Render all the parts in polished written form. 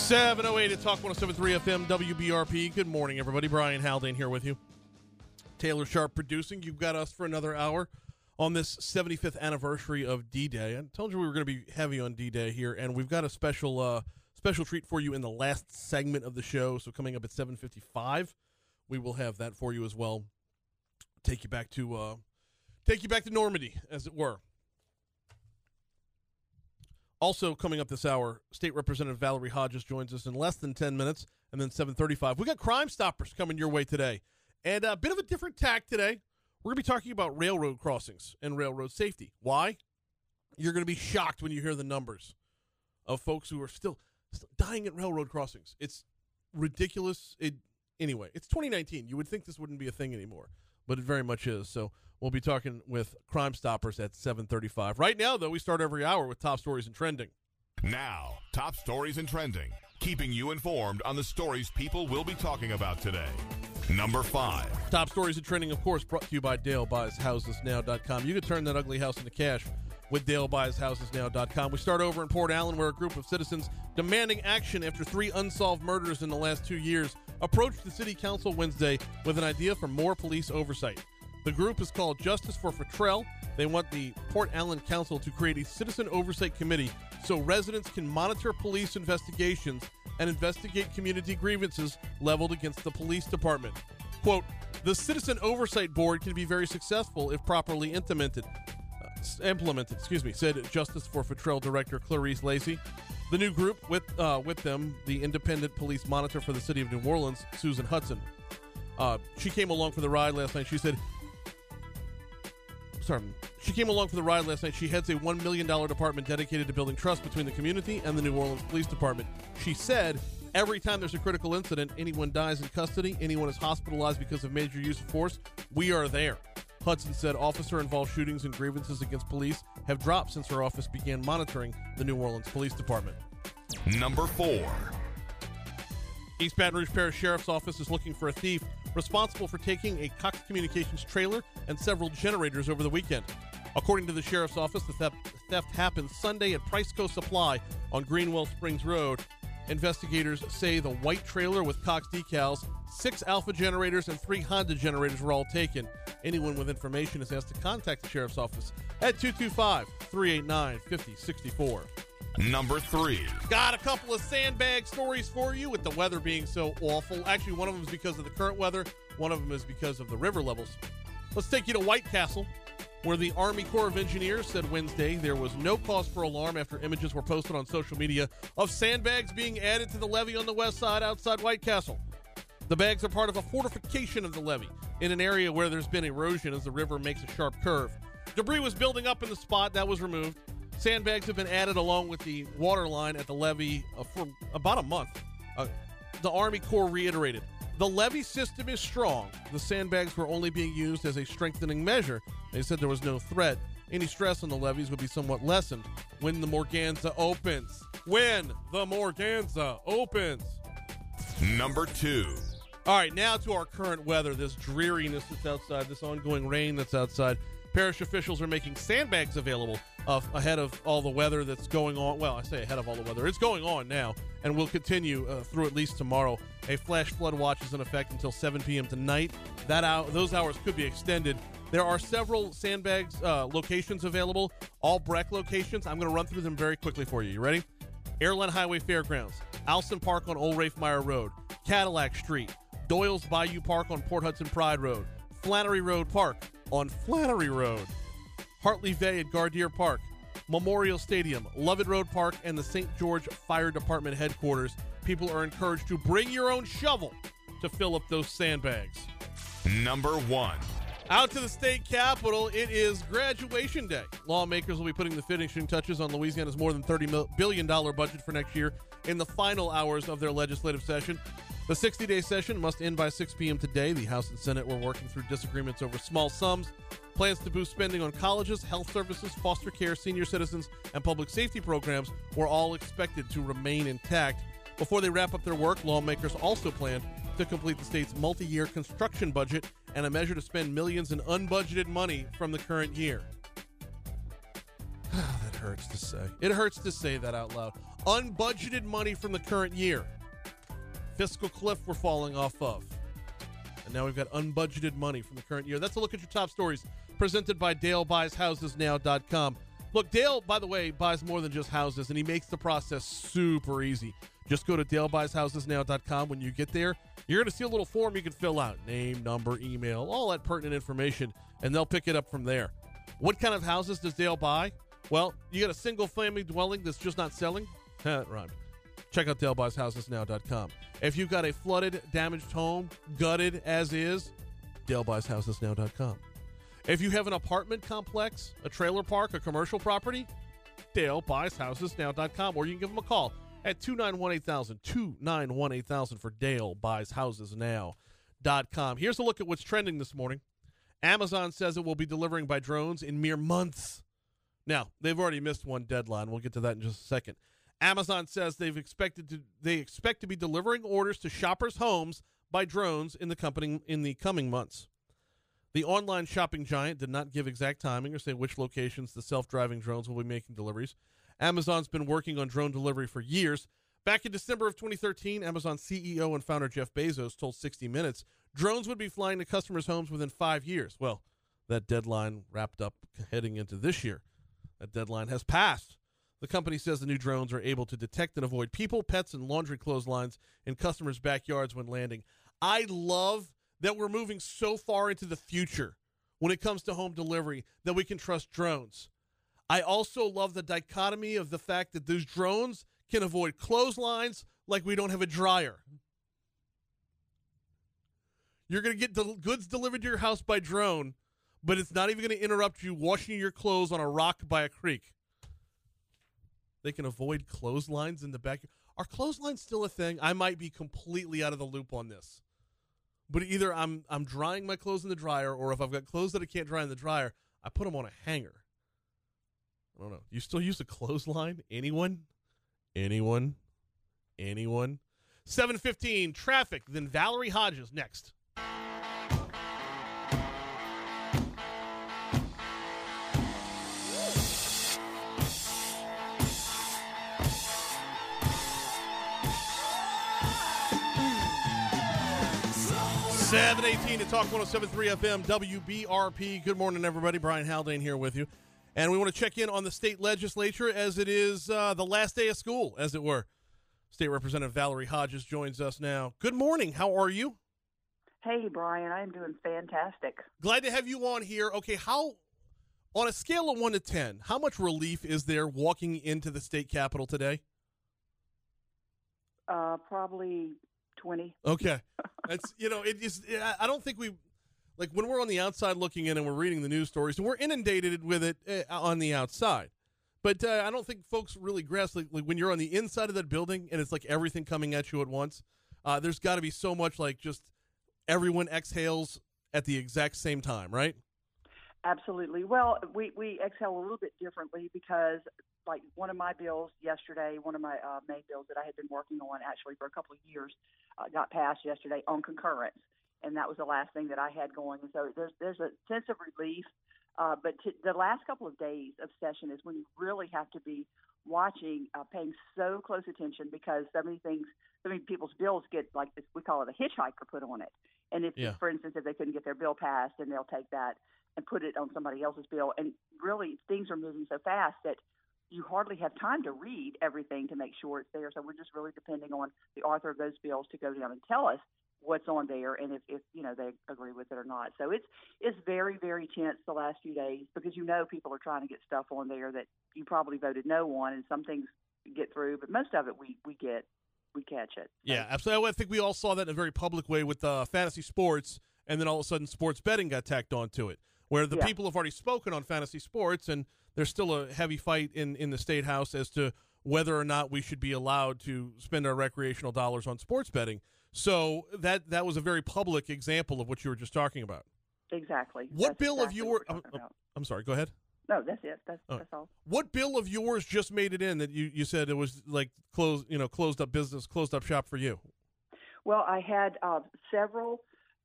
708 at Talk 107.3 FM WBRP. Good morning, everybody. Brian Haldane here with you. Taylor Sharp producing. You've got us for another hour on this 75th anniversary of D-Day. I told you we were going to be heavy on D-Day here, and we've got a special treat for you in the last segment of the show. So coming up at 7:55, we will have that for you as well. Take you back to Normandy, as it were. Also coming up this hour, State Representative Valerie Hodges joins us in less than 10 minutes, and then 7:35. We got Crime Stoppers coming your way today, and a bit of a different tack today. We're going to be talking about railroad crossings and railroad safety. Why? You're going to be shocked when you hear the numbers of folks who are still dying at railroad crossings. It's ridiculous. Anyway, it's 2019. You would think this wouldn't be a thing anymore, but it very much is. So we'll be talking with Crime Stoppers at 7:35. Right now, though, we start every hour with Top Stories and Trending. Now, Top Stories and Trending, keeping you informed on the stories people will be talking about today. Number 5. Top Stories and Trending, of course, brought to you by DaleBuysHousesNow.com. You can turn that ugly house into cash with DaleBuysHousesNow.com. We start over in Port Allen, where a group of citizens demanding action after 3 unsolved murders in the last 2 years approached the city council Wednesday with an idea for more police oversight. The group is called Justice for Futrell. They want the Port Allen Council to create a citizen oversight committee so residents can monitor police investigations and investigate community grievances leveled against the police department. Quote, the Citizen Oversight Board can be very successful if properly implemented, said Justice for Futrell Director Clarice Lacey. The new group, with them, the independent police monitor for the city of New Orleans, Susan Hudson. She came along for the ride last night. She heads a $1 million department dedicated to building trust between the community and the New Orleans Police Department. She said, every time there's a critical incident, anyone dies in custody, anyone is hospitalized because of major use of force, we are there. Hudson said officer-involved shootings and grievances against police have dropped since her office began monitoring the New Orleans Police Department. Number 4. East Baton Rouge Parish Sheriff's Office is looking for a thief responsible for taking a Cox Communications trailer and several generators over the weekend. According to the Sheriff's Office, the theft happened Sunday at Priceco Supply on Greenwell Springs Road. Investigators say the white trailer with Cox decals, 6 Alpha generators, and 3 Honda generators were all taken. Anyone with information is asked to contact the Sheriff's Office at 225-389-5064. Number 3. Got a couple of sandbag stories for you with the weather being so awful. Actually, one of them is because of the current weather. One of them is because of the river levels. Let's take you to White Castle, where the Army Corps of Engineers said Wednesday there was no cause for alarm after images were posted on social media of sandbags being added to the levee on the west side outside White Castle. The bags are part of a fortification of the levee in an area where there's been erosion as the river makes a sharp curve. Debris was building up in the spot. That was removed. Sandbags have been added along with the water line at the levee for about a month. The Army Corps reiterated, the levee system is strong. The sandbags were only being used as a strengthening measure. They said there was no threat. Any stress on the levees would be somewhat lessened when the Morganza opens. Number 2. All right, now to our current weather, this dreariness that's outside, this ongoing rain that's outside. Parish officials are making sandbags available ahead of all the weather that's going on. Well, I say ahead of all the weather. It's going on now and will continue through at least tomorrow. A flash flood watch is in effect until 7 p.m. tonight. Those hours could be extended. There are several sandbags locations available, all Breck locations. I'm going to run through them very quickly for you. You ready? Airline Highway Fairgrounds, Alston Park on Old Rafe Meyer Road, Cadillac Street, Doyle's Bayou Park on Port Hudson Pride Road, Flannery Road Park on Flannery Road, Hartley Bay at Gardier Park, Memorial Stadium, Lovett Road Park, and the St. George Fire Department headquarters. People are encouraged to bring your own shovel to fill up those sandbags. Number 1. Out to the state capitol, it is graduation day. Lawmakers will be putting the finishing touches on Louisiana's more than $30 billion budget for next year in the final hours of their legislative session. The 60-day session must end by 6 p.m. today. The House and Senate were working through disagreements over small sums. Plans to boost spending on colleges, health services, foster care, senior citizens, and public safety programs were all expected to remain intact. Before they wrap up their work, lawmakers also plan to complete the state's multi-year construction budget and a measure to spend millions in unbudgeted money from the current year. That hurts to say. It hurts to say that out loud. Unbudgeted money from the current year. Fiscal cliff we're falling off of. And now we've got unbudgeted money from the current year. That's a look at your top stories presented by DaleBuysHousesNow.com. Look, Dale, by the way, buys more than just houses, and he makes the process super easy. Just go to DaleBuysHousesNow.com. When you get there, you're going to see a little form you can fill out. Name, number, email, all that pertinent information, and they'll pick it up from there. What kind of houses does Dale buy? Well, you got a single-family dwelling that's just not selling? That rhymed. Check out DaleBuysHousesNow.com. If you've got a flooded, damaged home, gutted as is, DaleBuysHousesNow.com. If you have an apartment complex, a trailer park, a commercial property, DaleBuysHousesNow.com, or you can give them a call at 291-8000, 291-8000 for DaleBuysHousesNow.com. Here's a look at what's trending this morning. Amazon says it will be delivering by drones in mere months. Now, they've already missed one deadline. We'll get to that in just a second. Amazon says they expect to be delivering orders to shoppers' homes by drones in the coming months. The online shopping giant did not give exact timing or say which locations the self-driving drones will be making deliveries. Amazon's been working on drone delivery for years. Back in December of 2013, Amazon CEO and founder Jeff Bezos told 60 Minutes drones would be flying to customers' homes within 5 years. Well, that deadline wrapped up heading into this year. That deadline has passed. The company says the new drones are able to detect and avoid people, pets, and laundry clotheslines in customers' backyards when landing. I love that we're moving so far into the future when it comes to home delivery that we can trust drones. I also love the dichotomy of the fact that those drones can avoid clotheslines like we don't have a dryer. You're going to get the goods delivered to your house by drone, but it's not even going to interrupt you washing your clothes on a rock by a creek. They can avoid clotheslines in the back. Are clotheslines still a thing? I might be completely out of the loop on this. But either I'm drying my clothes in the dryer, or if I've got clothes that I can't dry in the dryer, I put them on a hanger. I don't know. You still use a clothesline? Anyone? 7:15, traffic, then Valerie Hodges next. Seven 18 to Talk 107.3 FM WBRP. Good morning, everybody. Brian Haldane here with you. And we want to check in on the state legislature as it is the last day of school, as it were. State Representative Valerie Hodges joins us now. Good morning. How are you? Hey, Brian. I'm doing fantastic. Glad to have you on here. Okay, on a scale of 1 to 10, how much relief is there walking into the state capitol today? Probably 20. Okay. That's, I don't think like when we're on the outside looking in and we're reading the news stories, and we're inundated with it on the outside. But I don't think folks really grasp, like when you're on the inside of that building and it's like everything coming at you at once, there's got to be so much like just everyone exhales at the exact same time, right? Absolutely. Well, we exhale a little bit differently because, like, one of my bills yesterday, one of my main bills that I had been working on actually for a couple of years, got passed yesterday on concurrence, and that was the last thing that I had going. And so there's a sense of relief. But the last couple of days of session is when you really have to be watching, paying so close attention because so many people's bills get, like this, we call it a hitchhiker put on it. And if, for instance, if they couldn't get their bill passed, then they'll take that and put it on somebody else's bill. And really, things are moving so fast that you hardly have time to read everything to make sure it's there. So we're just really depending on the author of those bills to go down and tell us what's on there and if they agree with it or not. So it's very, very tense the last few days because people are trying to get stuff on there that you probably voted no on, and some things get through, but most of it we catch it. Yeah, absolutely. I think we all saw that in a very public way with fantasy sports, and then all of a sudden sports betting got tacked onto it, where the people have already spoken on fantasy sports, and there's still a heavy fight in the State House as to whether or not we should be allowed to spend our recreational dollars on sports betting. So that was a very public example of what you were just talking about. Exactly. What bill of yours? I'm sorry. Go ahead. No, that's it. That's all. What bill of yours just made it in that you said it was like closed up business, closed up shop for you? Well, I had several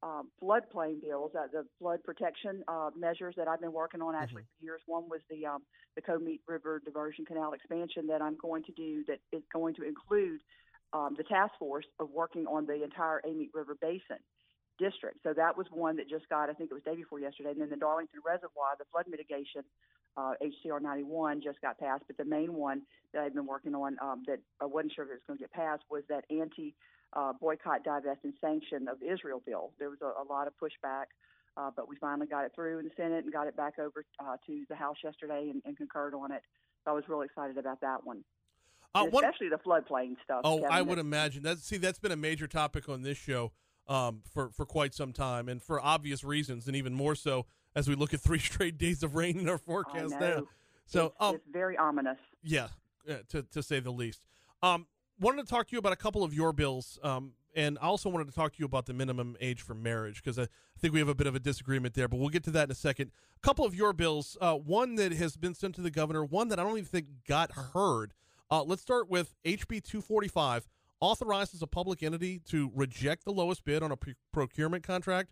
floodplain bills, the flood protection measures that I've been working on actually for years. One was the Comeet River Diversion Canal expansion that I'm going to do that is going to include the task force of working on the entire Amite River Basin district. So that was one that just got, I think it was day before yesterday. And then the Darlington Reservoir, the flood mitigation, HCR 91 just got passed. But the main one that I've been working on that I wasn't sure if it was going to get passed was that boycott, divest, and sanction of Israel bill. There was a lot of pushback, but we finally got it through in the Senate and got it back over to the House yesterday and concurred on it. So I was really excited about that one. Especially the floodplain stuff. Oh, Kevin. I would imagine. That's been a major topic on this show for quite some time, and for obvious reasons, and even more so as we look at 3 straight days of rain in our forecast now. So it's very ominous. Yeah, to say the least. Wanted to talk to you about a couple of your bills, and I also wanted to talk to you about the minimum age for marriage, because I think we have a bit of a disagreement there, but we'll get to that in a second. A couple of your bills, one that has been sent to the governor, one that I don't even think got heard. Let's start with HB 245, authorizes a public entity to reject the lowest bid on a procurement contract.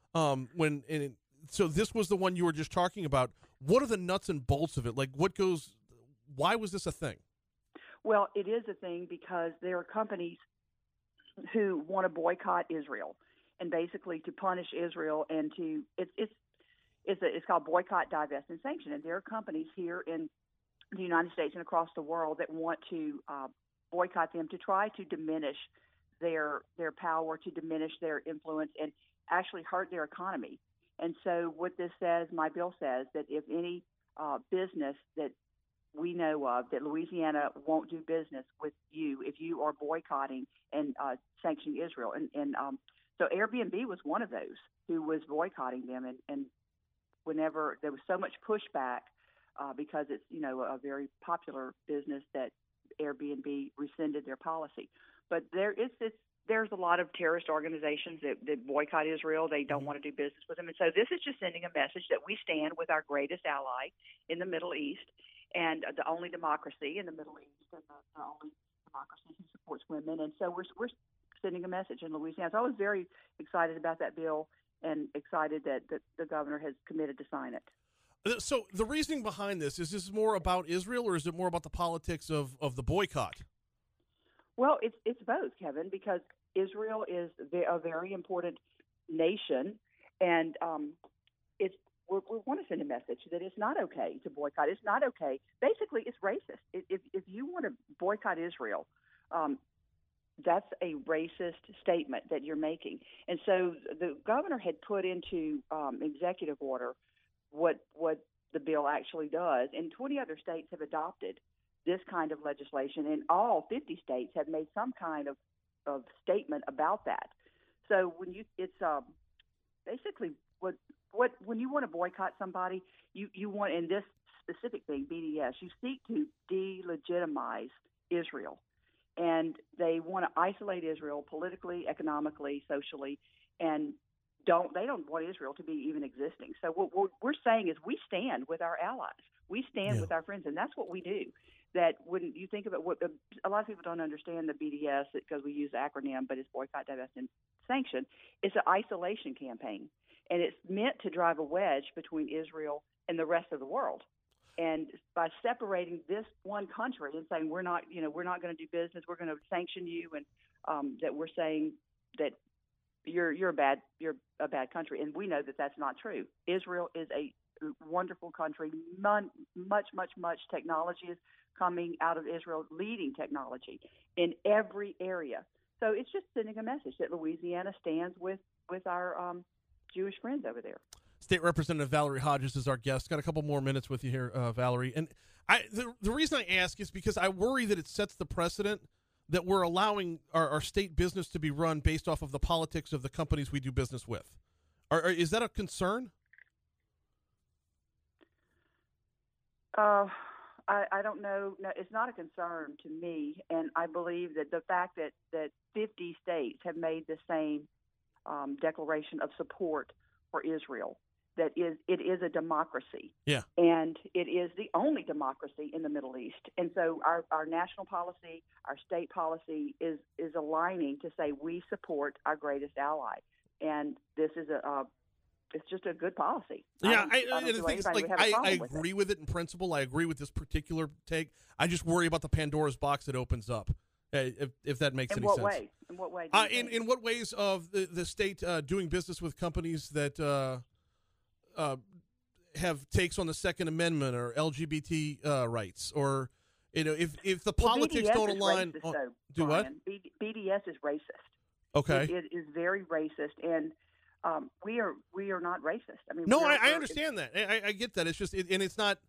So this was the one you were just talking about. What are the nuts and bolts of it? Like, why was this a thing? Well, it is a thing because there are companies who want to boycott Israel and basically to punish Israel and it's called boycott, divest, and sanction. And there are companies here in the United States and across the world that want to boycott them to try to diminish their power, to diminish their influence, and actually hurt their economy. And so what this says, my bill says, that if any business that we know of, that Louisiana won't do business with you if you are boycotting and sanctioning Israel. And so Airbnb was one of those who was boycotting them. And whenever there was so much pushback because it's, a very popular business, that Airbnb rescinded their policy. But there's a lot of terrorist organizations that boycott Israel. They don't want to do business with them. And so this is just sending a message that we stand with our greatest ally in the Middle East and the only democracy in the Middle East and the only democracy who supports women. And so we're sending a message in Louisiana. So I was very excited about that bill and excited that the governor has committed to sign it. So the reasoning behind this, is this more about Israel or is it more about the politics of the boycott? Well, it's both, Kevin, because Israel is a very important nation, and we want to send a message that it's not okay to boycott. It's not okay. Basically, it's racist. If you want to boycott Israel, that's a racist statement that you're making. And so the governor had put into executive order what the bill actually does, and 20 other states have adopted this kind of legislation, and all 50 states have made some kind of statement about that. So it's basically when you want to boycott somebody, you want, in this specific thing, BDS, you seek to delegitimize Israel, and they want to isolate Israel politically, economically, socially, and they don't want Israel to be even existing. So what we're saying is we stand with our allies. We stand with our friends, and that's what we do. That when you think about what a lot of people don't understand the BDS because we use the acronym, but it's boycott, divest, and sanction. It's an isolation campaign, and it's meant to drive a wedge between Israel and the rest of the world. And by separating this one country and saying we're not going to do business, we're going to sanction you, and that we're saying that you're a bad country, and we know that that's not true. Israel is a wonderful country. Much technology is coming out of Israel, leading technology in every area. So it's just sending a message that Louisiana stands with our Jewish friends over there. State Representative Valerie Hodges is our guest. Got a couple more minutes with you here, Valerie. And the reason I ask is because I worry that it sets the precedent that we're allowing our state business to be run based off of the politics of the companies we do business with. Is that a concern? I don't know. No, it's not a concern to me, and I believe that the fact that 50 states have made the same declaration of support for Israel, that it is a democracy, and it is the only democracy in the Middle East. And so our national policy, our state policy is aligning to say we support our greatest ally. and this is it's just a good policy. Yeah, the thing is, like, I agree with it in principle. I agree with this particular take. I just worry about the Pandora's box that opens up, if that makes any sense. In what way? In what ways of the state doing business with companies that have takes on the Second Amendment or LGBT rights, or if the politics don't align, do what? BDS is racist. Okay, it is very racist, and we are not racist. I mean, no, I understand that. I get that. It's just, and it's not.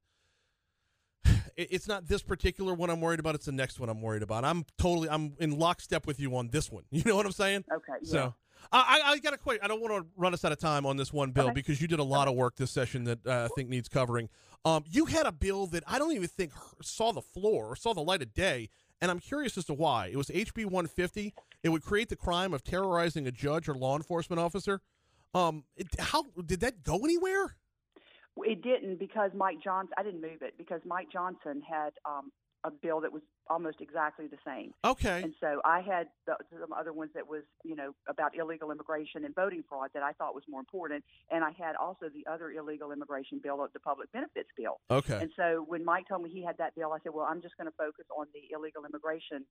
It's not this particular one I'm worried about. It's the next one I'm worried about. I'm in lockstep with you on this one. You know what I'm saying? Okay. Yeah. So I got to quit. I don't want to run us out of time on this one bill because you did a lot of work this session that I think needs covering. You had a bill that I don't even think saw the floor or saw the light of day, and I'm curious as to why. It was HB 150. It would create the crime of terrorizing a judge or law enforcement officer. How did that go anywhere? It didn't because Mike Johnson. I didn't move it because Mike Johnson had a bill that was almost exactly the same. Okay. And so I had some other ones that was, about illegal immigration and voting fraud that I thought was more important. And I had also the other illegal immigration bill, the public benefits bill. Okay. And so when Mike told me he had that bill, I said, well, I'm just going to focus on the illegal immigration.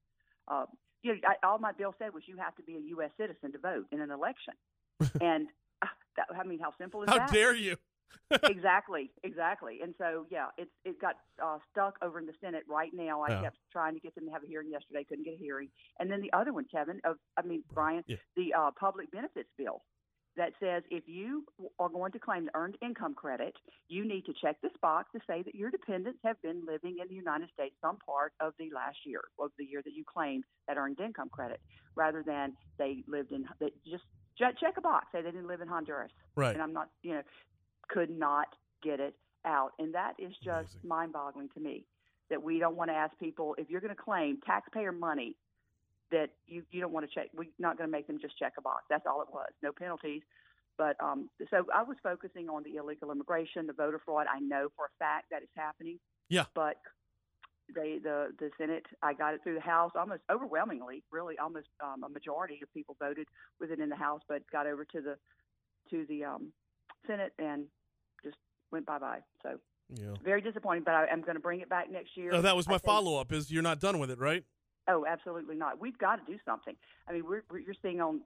All my bill said was you have to be a U.S. citizen to vote in an election. And how simple is that? How dare you? Exactly. And so, it got stuck over in the Senate right now. I kept trying to get them to have a hearing yesterday, couldn't get a hearing. And then the other one, Brian, the public benefits bill that says if you are going to claim the earned income credit, you need to check this box to say that your dependents have been living in the United States some part of the last year, of the year that you claimed that earned income credit, rather than they lived in just check a box, say they didn't live in Honduras. Right. And I'm not, could not get it out. And that is just mind-boggling to me, that we don't want to ask people, if you're going to claim taxpayer money, that you don't want to check. We're not going to make them just check a box. That's all it was. No penalties. But so I was focusing on the illegal immigration, the voter fraud. I know for a fact that it's happening. Yeah. But the Senate, I got it through the House almost overwhelmingly, really almost a majority of people voted with it in the House, but got over to the Senate and just went bye-bye. So very disappointing, but I'm going to bring it back next year. Oh, that was my follow-up, is you're not done with it, right? Oh, absolutely not. We've got to do something. I mean, you're seeing on,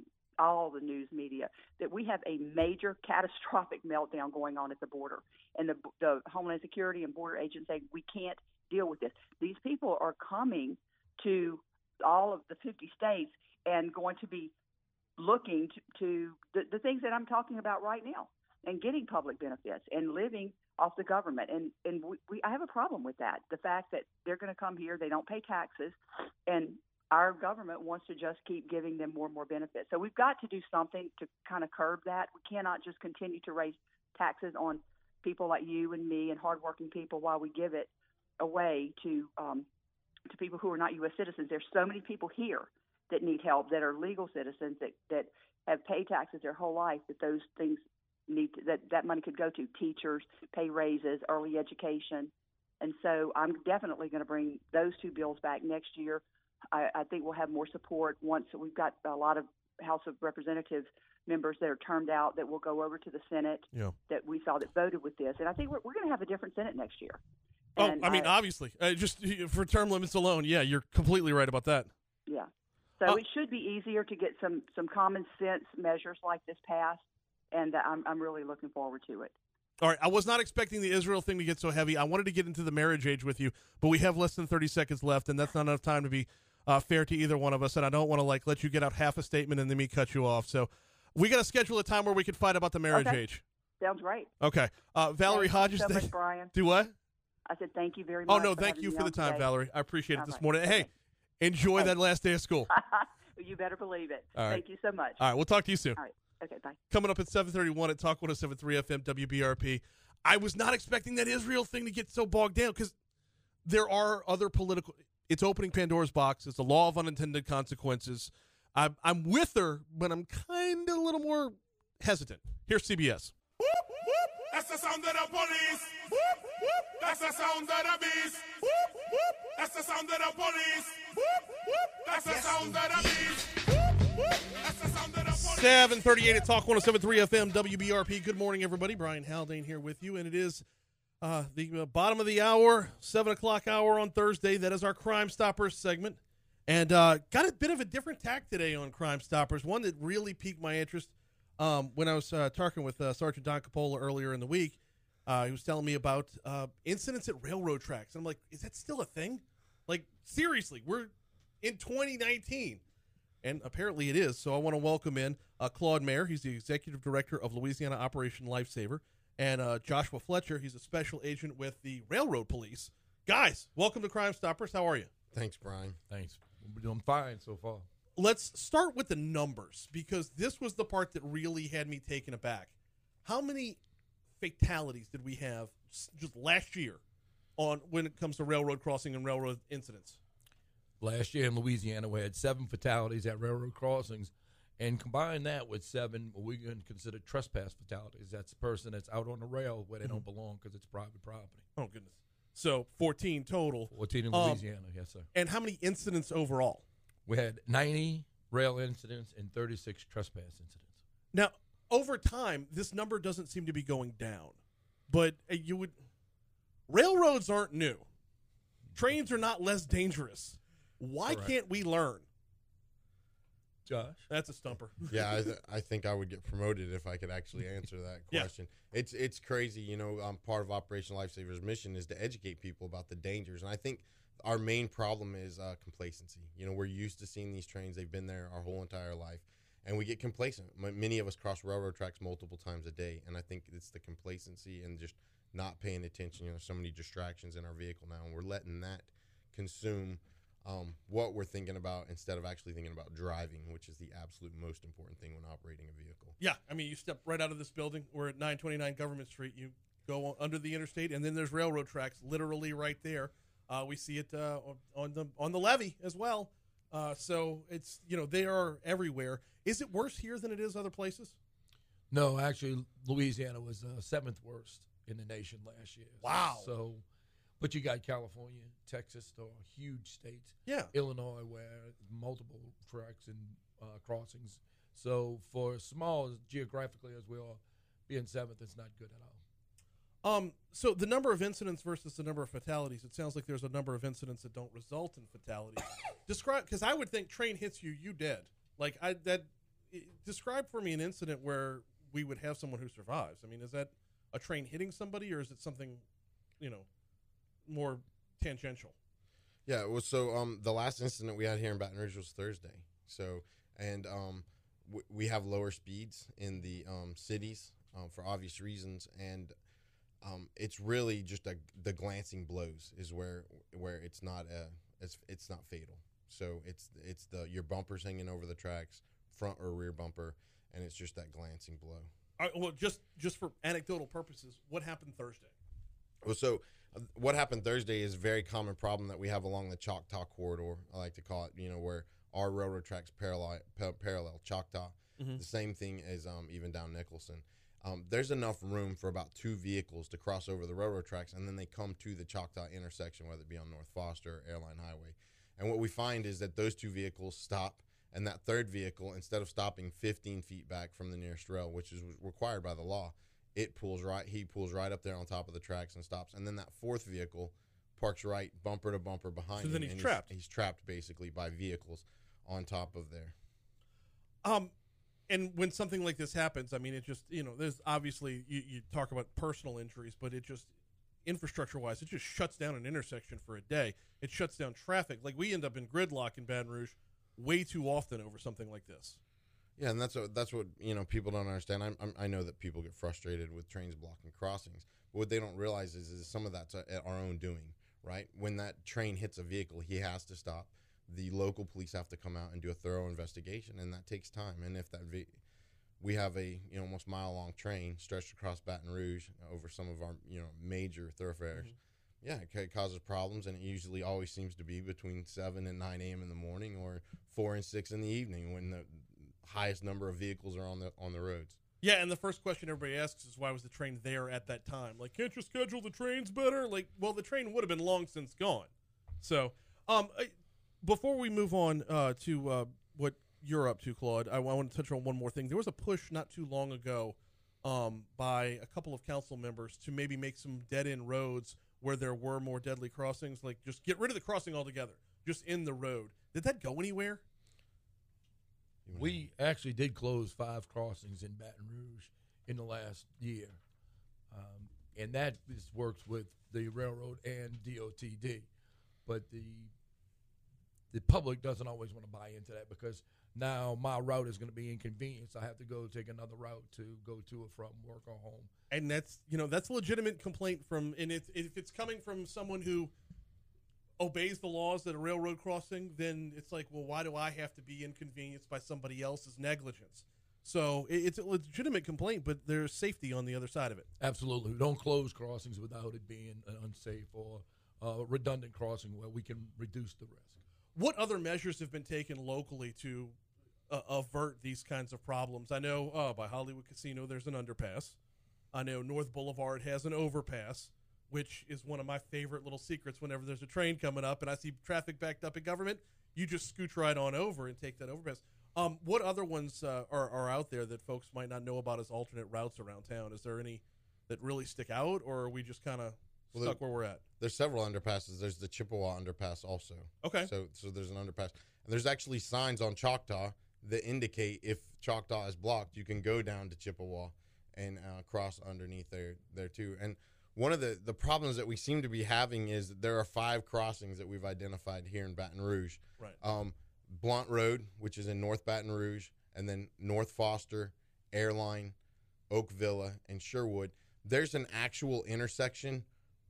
all the news media that we have a major catastrophic meltdown going on at the border. And the Homeland Security and Border Agents say we can't deal with this. These people are coming to all of the 50 states and going to be looking to the things that I'm talking about right now, and getting public benefits and living off the government. And I have a problem with that. The fact that they're going to come here, they don't pay taxes, and our government wants to just keep giving them more and more benefits. So we've got to do something to kind of curb that. We cannot just continue to raise taxes on people like you and me and hardworking people while we give it away to people who are not U.S. citizens. There's so many people here that need help, that are legal citizens, that have paid taxes their whole life, that those things that money could go to teachers, pay raises, early education. And so I'm definitely going to bring those two bills back next year. I think we'll have more support once we've got a lot of House of Representatives members that are termed out that will go over to the Senate that we saw that voted with this. And I think we're going to have a different Senate next year. And obviously, just for term limits alone, you're completely right about that. Yeah. So it should be easier to get some common sense measures like this passed, and I'm really looking forward to it. All right, I was not expecting the Israel thing to get so heavy. I wanted to get into the marriage age with you, but we have less than 30 seconds left, and that's not enough time to be fair to either one of us, and I don't want to let you get out half a statement and then me cut you off. So we got to schedule a time where we can fight about the marriage age. Sounds great. Okay. Valerie Hodges. Thank you so much, Brian. Do what? I said thank you very much. Oh, no, thank you for the time, Valerie. I appreciate it this morning. Okay. Hey, enjoy that last day of school. You better believe it. All right. Thank you so much. All right, we'll talk to you soon. All right. Okay, bye. Coming up at 7:31 at Talk 107.3 FM WBRP. I was not expecting that Israel thing to get so bogged down because there are other political – it's opening Pandora's box. It's a law of unintended consequences. I'm with her, but I'm kind of a little more hesitant. Here's CBS. That's the sound of the police. That's the sound of the beast. That's the sound of the police. That's the sound of the beast. That's the sound of the police. 7:38 at Talk 107.3 FM WBRP. Good morning, everybody. Brian Haldane here with you, and it is the bottom of the hour, 7 o'clock hour on Thursday. That is our Crime Stoppers segment, and got a bit of a different tack today on Crime Stoppers, one that really piqued my interest when I was talking with Sergeant Don Capola earlier in the week. He was telling me about incidents at railroad tracks. And I'm like, is that still a thing? Like, seriously, we're in 2019. And apparently it is. So I want to welcome in Claude Mayer. He's the executive director of Louisiana Operation Lifesaver. And Joshua Fletcher. He's a special agent with the Railroad Police. Guys, welcome to Crime Stoppers. How are you? Thanks, Brian. Thanks. We're doing fine so far. Let's start with the numbers, because this was the part that really had me taken aback. How many fatalities did we have just last year on when it comes to railroad crossing and railroad incidents? Last year in Louisiana, we had 7 fatalities at railroad crossings, and combine that with 7 what we can consider trespass fatalities. That's a person that's out on the rail where they don't belong because it's private property. Oh, goodness. So 14 total. 14 in Louisiana, yes, sir. And how many incidents overall? We had 90 rail incidents and 36 trespass incidents. Now, over time, this number doesn't seem to be going down, but railroads aren't new. Trains are not less dangerous. Why Correct. can't we learn? Josh? That's a stumper. Yeah, I think I would get promoted if I could actually answer that question. Yeah. It's crazy. You know, part of Operation Lifesaver's mission is to educate people about the dangers. And I think our main problem is complacency. You know, we're used to seeing these trains. They've been there our whole entire life. And we get complacent. Many of us cross railroad tracks multiple times a day. And I think it's the complacency and just not paying attention. You know, so many distractions in our vehicle now. And we're letting that consume what we're thinking about instead of actually thinking about driving, which is the absolute most important thing when operating a vehicle. Yeah, I mean, you step right out of this building. We're at 929 Government Street. You go under the interstate, and then there's railroad tracks literally right there. We see it on the levee as well. So it's, you know, they are everywhere. Is it worse here than it is other places? No, actually, Louisiana was 7th worst in the nation last year. Wow. So, but you got California, Texas, are huge states. Yeah. Illinois, where multiple tracks and crossings. So for small, geographically as we are, being 7th, it's not good at all. So the number of incidents versus the number of fatalities, it sounds like there's a number of incidents that don't result in fatalities. Describe, because I would think train hits you, you dead. Like describe for me an incident where we would have someone who survives. I mean, is that a train hitting somebody, or is it something, you know, more tangential? Yeah, well, so the last incident we had here in Baton Rouge was Thursday. So, and we have lower speeds in the cities for obvious reasons, and it's really just the glancing blows is where it's not it's not fatal. So it's your bumpers hanging over the tracks, front or rear bumper, and it's just that glancing blow. All right, well, just for anecdotal purposes, what happened Thursday? Well, so what happened Thursday is a very common problem that we have along the Choctaw corridor, I like to call it, you know, where our railroad tracks parallel Choctaw. Mm-hmm. The same thing as even down Nicholson. There's enough room for about 2 vehicles to cross over the railroad tracks, and then they come to the Choctaw intersection, whether it be on North Foster or Airline Highway. And what we find is that those 2 vehicles stop, and that third vehicle, instead of stopping 15 feet back from the nearest rail, which is required by the law, he pulls right up there on top of the tracks and stops. And then that 4th vehicle parks right bumper to bumper behind him. So then he's trapped. He's trapped basically by vehicles on top of there. And when something like this happens, I mean, it just, you know, there's obviously, you talk about personal injuries, but it just, infrastructure-wise, it just shuts down an intersection for a day. It shuts down traffic. Like, we end up in gridlock in Baton Rouge way too often over something like this. Yeah, and that's what you know, people don't understand. I know that people get frustrated with trains blocking crossings, but what they don't realize is some of that's at our own doing, right? When that train hits a vehicle, he has to stop. The local police have to come out and do a thorough investigation, and that takes time. And if we have a almost mile-long train stretched across Baton Rouge over some of our major thoroughfares, yeah, it causes problems, and it usually always seems to be between 7 and 9 a.m. in the morning or 4 and 6 in the evening when the highest number of vehicles are on the roads. Yeah, and the first question everybody asks is, why was the train there at that time? Like, can't you schedule the trains better? Like, well, the train would have been long since gone. So, before we move on to what you're up to, Claude, I want to touch on one more thing. There was a push not too long ago by a couple of council members to maybe make some dead-end roads where there were more deadly crossings, like just get rid of the crossing altogether, just in the road. Did that go anywhere? We actually did close 5 crossings in Baton Rouge in the last year, and that works with the railroad and DOTD. But the public doesn't always want to buy into that because now my route is going to be inconvenienced. I have to go take another route to go to or from work or home. And that's a legitimate complaint from, and if it's coming from someone who obeys the laws at a railroad crossing, then it's like, well, why do I have to be inconvenienced by somebody else's negligence? So it's a legitimate complaint, but there's safety on the other side of it. Absolutely. We don't close crossings without it being an unsafe or redundant crossing where we can reduce the risk. What other measures have been taken locally to avert these kinds of problems? I know by Hollywood Casino there's an underpass. I know North Boulevard has an overpass, which is one of my favorite little secrets. Whenever there's a train coming up and I see traffic backed up at Government, you just scooch right on over and take that overpass. What other ones are out there that folks might not know about as alternate routes around town? Is there any that really stick out, or are we just kind of stuck where we're at? There's several underpasses. There's the Chippewa underpass also. Okay. So there's an underpass. And there's actually signs on Choctaw that indicate if Choctaw is blocked, you can go down to Chippewa and cross underneath there too. And one of the problems that we seem to be having is that there are 5 crossings that we've identified here in Baton Rouge. Right. Blount Road, which is in North Baton Rouge, and then North Foster, Airline, Oak Villa, and Sherwood. There's an actual intersection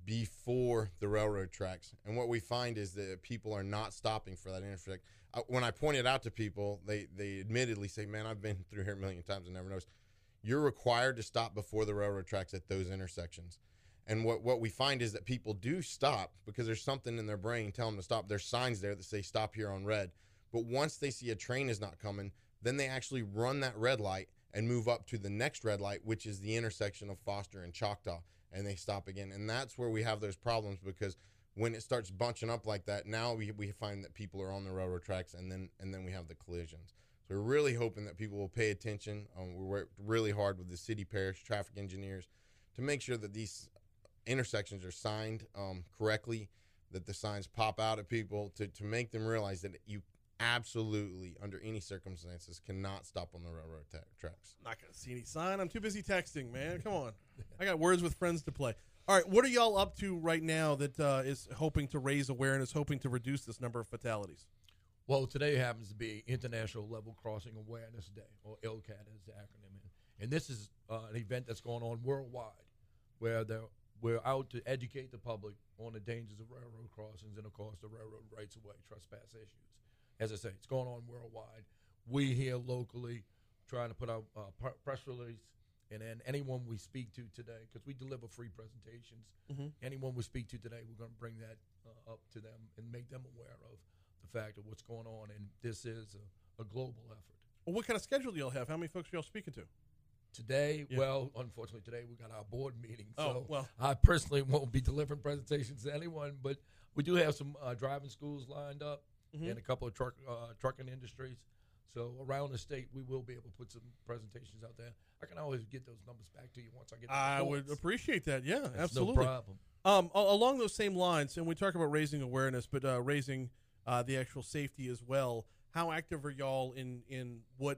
before the railroad tracks. And what we find is that people are not stopping for that intersection. When I point it out to people, they admittedly say, man, I've been through here a million times and never noticed. You're required to stop before the railroad tracks at those intersections. And what we find is that people do stop because there's something in their brain telling them to stop. There's signs there that say stop here on red. But once they see a train is not coming, then they actually run that red light and move up to the next red light, which is the intersection of Foster and Choctaw, and they stop again. And that's where we have those problems, because when it starts bunching up like that, now we find that people are on the railroad tracks, and then we have the collisions. So we're really hoping that people will pay attention. We worked really hard with the city, parish, traffic engineers to make sure that these intersections are signed correctly, that the signs pop out at people to make them realize that you absolutely, under any circumstances, cannot stop on the railroad tracks. Not going to see any sign. I'm too busy texting, man. Come on. I got Words with Friends to play. All right, what are y'all up to right now that is hoping to raise awareness, hoping to reduce this number of fatalities? Well, today happens to be International Level Crossing Awareness Day, or ILCAT is the acronym. And this is an event that's going on worldwide, where we're out to educate the public on the dangers of railroad crossings and, of course, the railroad rights-of-way trespass issues. As I say, it's going on worldwide. We here locally trying to put out press release, and then anyone we speak to today, because we deliver free presentations, anyone we speak to today, we're going to bring that up to them and make them aware of the fact of what's going on, and this is a global effort. Well, what kind of schedule do y'all have? How many folks are y'all speaking to? Today, well, unfortunately, today we got our board meeting, so well. I personally won't be delivering presentations to anyone, but we do have some driving schools lined up and a couple of trucking industries. So around the state, we will be able to put some presentations out there. I can always get those numbers back to you once I get the I would appreciate that. Yeah, absolutely. No problem. Along those same lines, and we talk about raising awareness, but raising the actual safety as well. How active are y'all in what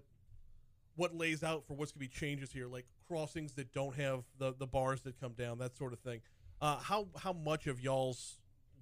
lays out for what's going to be changes here, like crossings that don't have the bars that come down, that sort of thing? How much of y'all's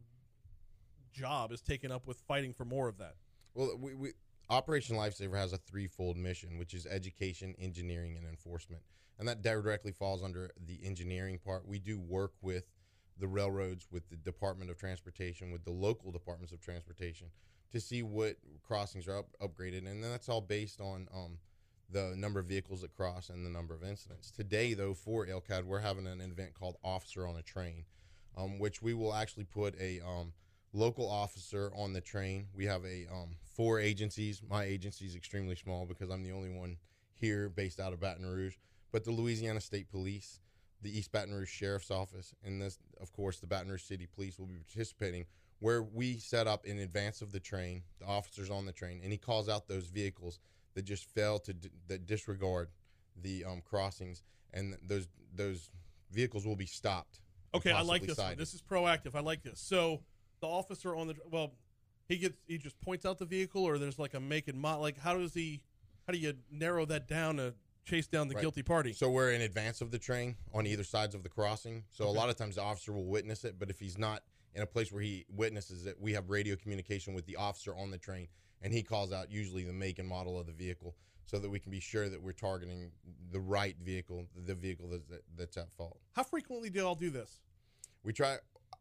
job is taken up with fighting for more of that? Well, we Operation Lifesaver has a threefold mission, which is education, engineering, and enforcement. And that directly falls under the engineering part. We do work with the railroads, with the Department of Transportation, with the local departments of transportation to see what crossings are upgraded. And then that's all based on the number of vehicles that cross and the number of incidents. Today, though, for ILCAT, we're having an event called Officer on a Train, which we will actually put a local officer on the train. We have 4 agencies. My agency is extremely small because I'm the only one here based out of Baton Rouge. But the Louisiana State Police, the East Baton Rouge Sheriff's Office, and this, of course, the Baton Rouge City Police will be participating where we set up in advance of the train, the officers on the train, and he calls out those vehicles that just fail to that disregard the crossings, and those vehicles will be stopped. Okay, I like possibly this one. cited. This is proactive. I like this. So the officer on the he just points out the vehicle, or there's like a make and model. Like how do you narrow that down to chase down the Right. guilty party? So we're in advance of the train on either sides of the crossing. So a lot of times the officer will witness it, but if he's not in a place where he witnesses it, we have radio communication with the officer on the train, and he calls out usually the make and model of the vehicle so that we can be sure that we're targeting the right vehicle, the vehicle that's at fault. How frequently do y'all do this? We try.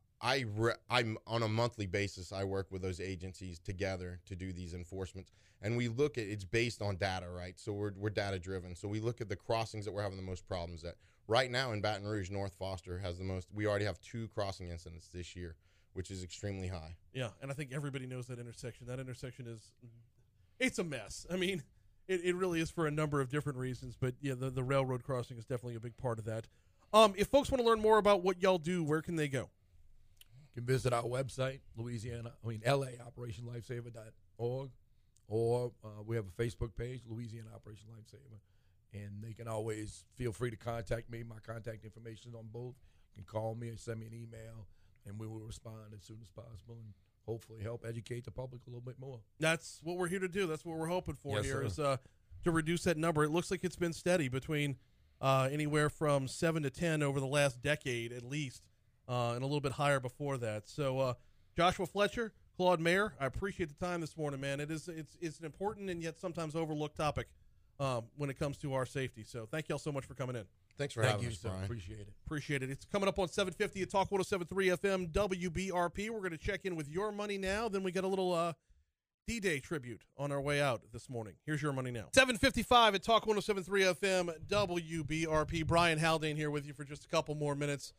I'm on a monthly basis. I work with those agencies together to do these enforcements, and we look at it's based on data, right? So we're data driven. So we look at the crossings that we're having the most problems at. Right now in Baton Rouge, North Foster has the most. We already have 2 crossing incidents this year, which is extremely high. Yeah, and I think everybody knows that intersection. That intersection it's a mess. I mean, it really is for a number of different reasons, but yeah, the railroad crossing is definitely a big part of that. If folks want to learn more about what y'all do, where can they go? You can visit our website, LA, OperationLifesaver.org, or we have a Facebook page, Louisiana Operation Lifesaver, and they can always feel free to contact me. My contact information is on both. You can call me or send me an email, and we will respond as soon as possible and hopefully help educate the public a little bit more. That's what we're here to do. That's what we're hoping for Yes, here sir. is to reduce that number. It looks like it's been steady between anywhere from 7 to 10 over the last decade at least, and a little bit higher before that. So Joshua Fletcher, Claude Mayer, I appreciate the time this morning, man. It's an important and yet sometimes overlooked topic when it comes to our safety. So thank y'all so much for coming in. Thanks for Thank having you, us, sir. Brian. Appreciate it. Appreciate it. It's coming up on 750 at Talk 107.3 FM WBRP. We're going to check in with Your Money Now. Then we got a little D-Day tribute on our way out this morning. Here's Your Money Now. 7:55 at Talk 107.3 FM WBRP. Brian Haldane here with you for just a couple more minutes.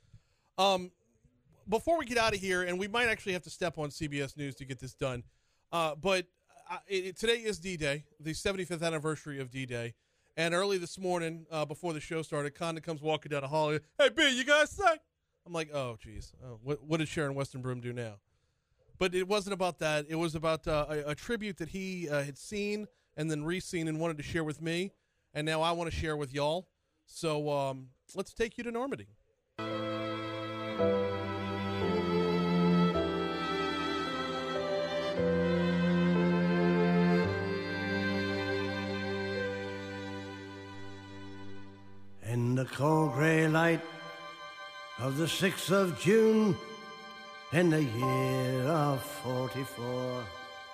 Before we get out of here, and we might actually have to step on CBS News to get this done, but today is D-Day, the 75th anniversary of D-Day. And early this morning, before the show started, Conda comes walking down the hall. Hey, B, you guys say? I'm like, oh, geez. Oh, what did Sharon Westenbroom do now? But it wasn't about that. It was about a tribute that he had seen and then re-seen and wanted to share with me. And now I want to share with y'all. So let's take you to Normandy. In the cold grey light of the 6th of June in the year of 44,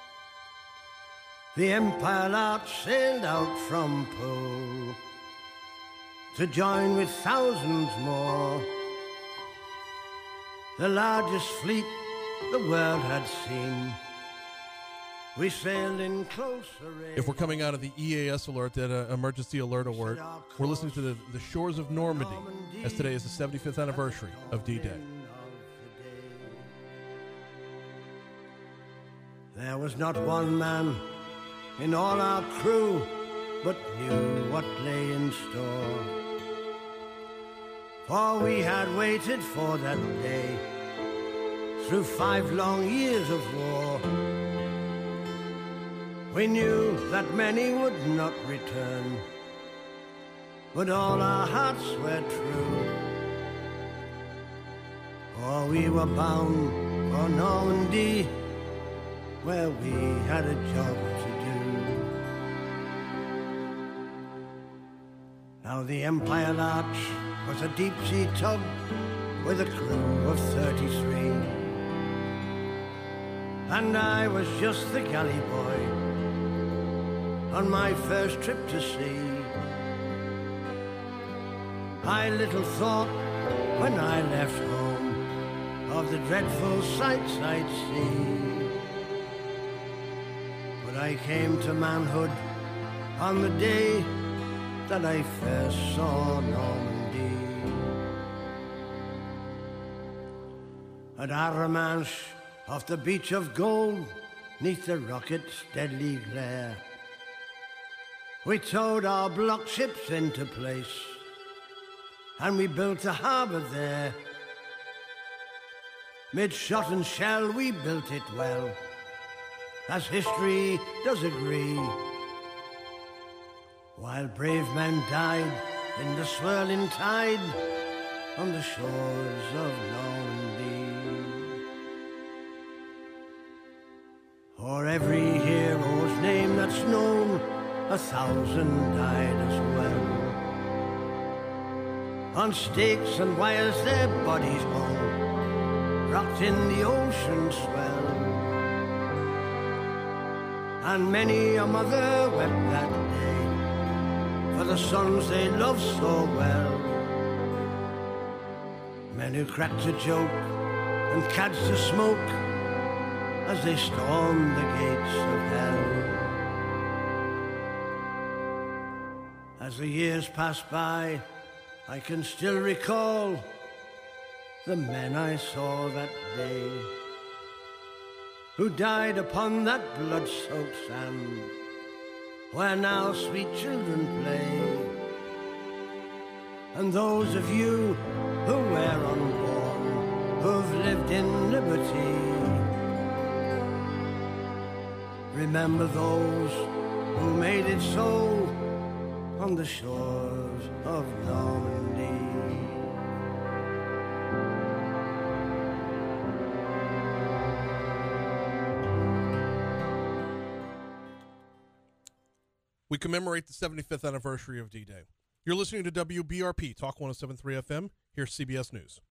the Empire Lark sailed out from Pole to join with thousands more, the largest fleet the world had seen. We sailed in closer range. If we're coming out of the EAS alert, that emergency alert alert, we're listening to the shores of Normandy, as today is the 75th anniversary of D-Day. There was not one man in all our crew but knew what lay in store. For we had waited for that day through 5 long years of war. We knew that many would not return, but all our hearts were true. For we were bound for Normandy, where we had a job to do. Now the Empire Lark was a deep-sea tug with a crew of 33, and I was just the galley boy on my first trip to sea. I little thought when I left home of the dreadful sights I'd see, but I came to manhood on the day that I first saw Normandy. At Arromanches, off the beach of gold, 'neath the rocket's deadly glare, we towed our block ships into place, and we built a harbour there. Mid shot and shell we built it well, as history does agree. While brave men died in the swirling tide on the shores of Normandy. For every hero's name that's known, 1,000 died as well. On stakes and wires their bodies hung, rocked in the ocean swell. And many a mother wept that day for the sons they loved so well. Men who cracked a joke and cadged the smoke as they stormed the gates of hell. As the years pass by, I can still recall the men I saw that day, who died upon that blood-soaked sand, where now sweet children play. And those of you who were unborn, who've lived in liberty, remember those who made it so on the shores of Normandy. We commemorate the 75th anniversary of D-Day. You're listening to WBRP, Talk 107.3 FM. Here's CBS News.